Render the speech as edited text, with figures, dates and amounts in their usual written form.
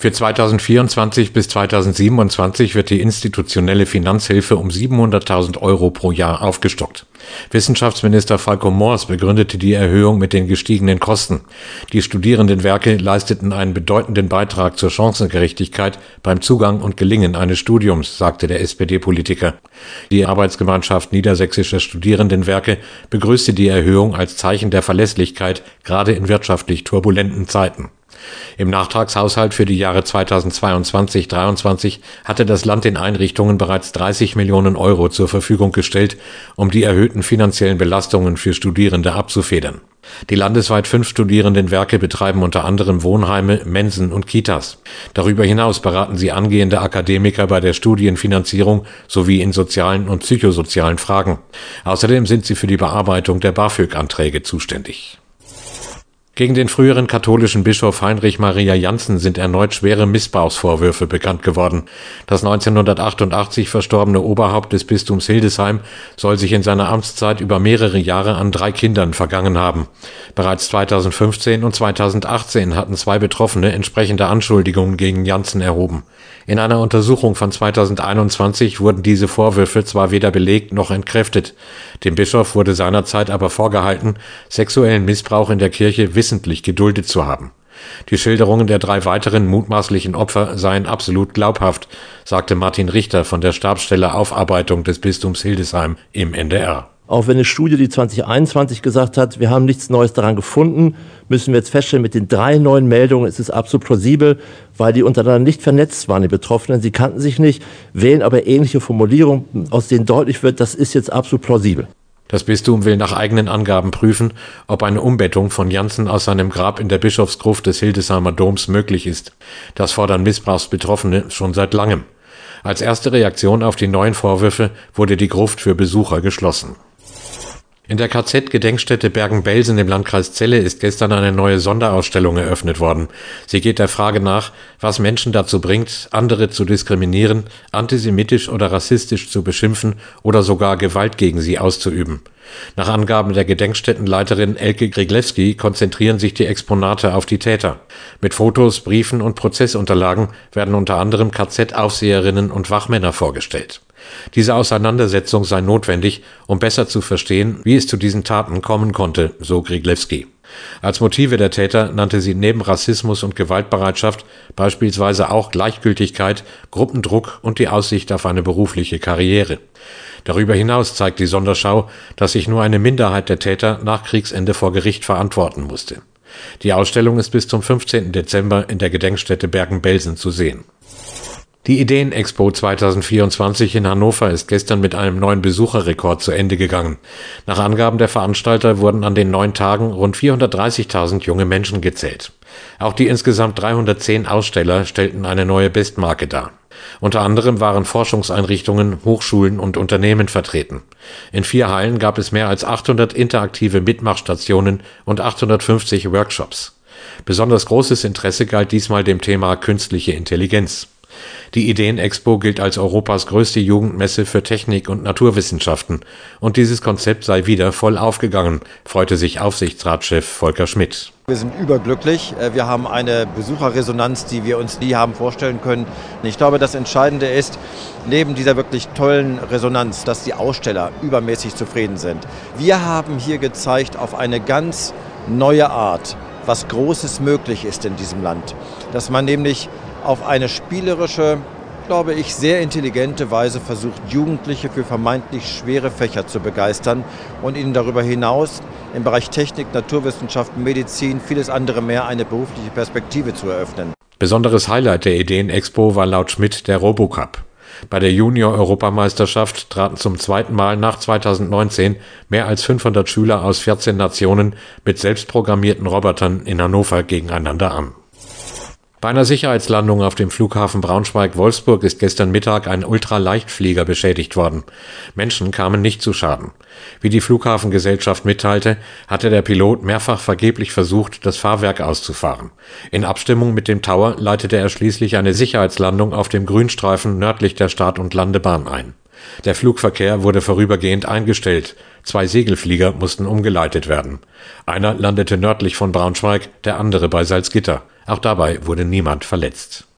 Für 2024 bis 2027 wird die institutionelle Finanzhilfe um 700.000 € pro Jahr aufgestockt. Wissenschaftsminister Falco Moors begründete die Erhöhung mit den gestiegenen Kosten. Die Studierendenwerke leisteten einen bedeutenden Beitrag zur Chancengerechtigkeit beim Zugang und Gelingen eines Studiums, sagte der SPD-Politiker. Die Arbeitsgemeinschaft Niedersächsischer Studierendenwerke begrüßte die Erhöhung als Zeichen der Verlässlichkeit, gerade in wirtschaftlich turbulenten Zeiten. Im Nachtragshaushalt für die Jahre 2022-23 hatte das Land den Einrichtungen bereits 30 Millionen € zur Verfügung gestellt, um die erhöhten finanziellen Belastungen für Studierende abzufedern. Die landesweit 5 Studierendenwerke betreiben unter anderem Wohnheime, Mensen und Kitas. Darüber hinaus beraten sie angehende Akademiker bei der Studienfinanzierung sowie in sozialen und psychosozialen Fragen. Außerdem sind sie für die Bearbeitung der BAföG-Anträge zuständig. Gegen den früheren katholischen Bischof Heinrich Maria Janssen sind erneut schwere Missbrauchsvorwürfe bekannt geworden. Das 1988 verstorbene Oberhaupt des Bistums Hildesheim soll sich in seiner Amtszeit über mehrere Jahre an 3 Kindern vergangen haben. Bereits 2015 und 2018 hatten 2 Betroffene entsprechende Anschuldigungen gegen Janssen erhoben. In einer Untersuchung von 2021 wurden diese Vorwürfe zwar weder belegt noch entkräftet. Dem Bischof wurde seinerzeit aber vorgehalten, sexuellen Missbrauch in der Kirche wissentlich geduldet zu haben. Die Schilderungen der 3 weiteren mutmaßlichen Opfer seien absolut glaubhaft, sagte Martin Richter von der Stabsstelle Aufarbeitung des Bistums Hildesheim im NDR. Auch wenn eine Studie, die 2021 gesagt hat, wir haben nichts Neues daran gefunden, müssen wir jetzt feststellen, mit den 3 neuen Meldungen ist es absolut plausibel, weil die untereinander nicht vernetzt waren, die Betroffenen. Sie kannten sich nicht, wählen aber ähnliche Formulierungen, aus denen deutlich wird, das ist jetzt absolut plausibel. Das Bistum will nach eigenen Angaben prüfen, ob eine Umbettung von Janssen aus seinem Grab in der Bischofsgruft des Hildesheimer Doms möglich ist. Das fordern Missbrauchsbetroffene schon seit langem. Als erste Reaktion auf die neuen Vorwürfe wurde die Gruft für Besucher geschlossen. In der KZ-Gedenkstätte Bergen-Belsen im Landkreis Celle ist gestern eine neue Sonderausstellung eröffnet worden. Sie geht der Frage nach, was Menschen dazu bringt, andere zu diskriminieren, antisemitisch oder rassistisch zu beschimpfen oder sogar Gewalt gegen sie auszuüben. Nach Angaben der Gedenkstättenleiterin Elke Griglewski konzentrieren sich die Exponate auf die Täter. Mit Fotos, Briefen und Prozessunterlagen werden unter anderem KZ-Aufseherinnen und Wachmänner vorgestellt. Diese Auseinandersetzung sei notwendig, um besser zu verstehen, wie es zu diesen Taten kommen konnte, so Griglewski. Als Motive der Täter nannte sie neben Rassismus und Gewaltbereitschaft beispielsweise auch Gleichgültigkeit, Gruppendruck und die Aussicht auf eine berufliche Karriere. Darüber hinaus zeigt die Sonderschau, dass sich nur eine Minderheit der Täter nach Kriegsende vor Gericht verantworten musste. Die Ausstellung ist bis zum 15. Dezember in der Gedenkstätte Bergen-Belsen zu sehen. Die Ideen-Expo 2024 in Hannover ist gestern mit einem neuen Besucherrekord zu Ende gegangen. Nach Angaben der Veranstalter wurden an den 9 Tagen rund 430.000 junge Menschen gezählt. Auch die insgesamt 310 Aussteller stellten eine neue Bestmarke dar. Unter anderem waren Forschungseinrichtungen, Hochschulen und Unternehmen vertreten. In 4 Hallen gab es mehr als 800 interaktive Mitmachstationen und 850 Workshops. Besonders großes Interesse galt diesmal dem Thema künstliche Intelligenz. Die Ideen-Expo gilt als Europas größte Jugendmesse für Technik und Naturwissenschaften und dieses Konzept sei wieder voll aufgegangen, freute sich Aufsichtsratschef Volker Schmidt. Wir sind überglücklich. Wir haben eine Besucherresonanz, die wir uns nie haben vorstellen können. Ich glaube, das Entscheidende ist, neben dieser wirklich tollen Resonanz, dass die Aussteller übermäßig zufrieden sind. Wir haben hier gezeigt auf eine ganz neue Art, was Großes möglich ist in diesem Land. Dass man nämlich auf eine spielerische, glaube ich, sehr intelligente Weise versucht, Jugendliche für vermeintlich schwere Fächer zu begeistern und ihnen darüber hinaus im Bereich Technik, Naturwissenschaften, Medizin, vieles andere mehr eine berufliche Perspektive zu eröffnen. Besonderes Highlight der Ideen-Expo war laut Schmidt der Robocup. Bei der Junior-Europameisterschaft traten zum 2. Mal nach 2019 mehr als 500 Schüler aus 14 Nationen mit selbstprogrammierten Robotern in Hannover gegeneinander an. Bei einer Sicherheitslandung auf dem Flughafen Braunschweig-Wolfsburg ist gestern Mittag ein Ultraleichtflieger beschädigt worden. Menschen kamen nicht zu Schaden. Wie die Flughafengesellschaft mitteilte, hatte der Pilot mehrfach vergeblich versucht, das Fahrwerk auszufahren. In Abstimmung mit dem Tower leitete er schließlich eine Sicherheitslandung auf dem Grünstreifen nördlich der Start- und Landebahn ein. Der Flugverkehr wurde vorübergehend eingestellt. 2 Segelflieger mussten umgeleitet werden. Einer landete nördlich von Braunschweig, der andere bei Salzgitter. Auch dabei wurde niemand verletzt.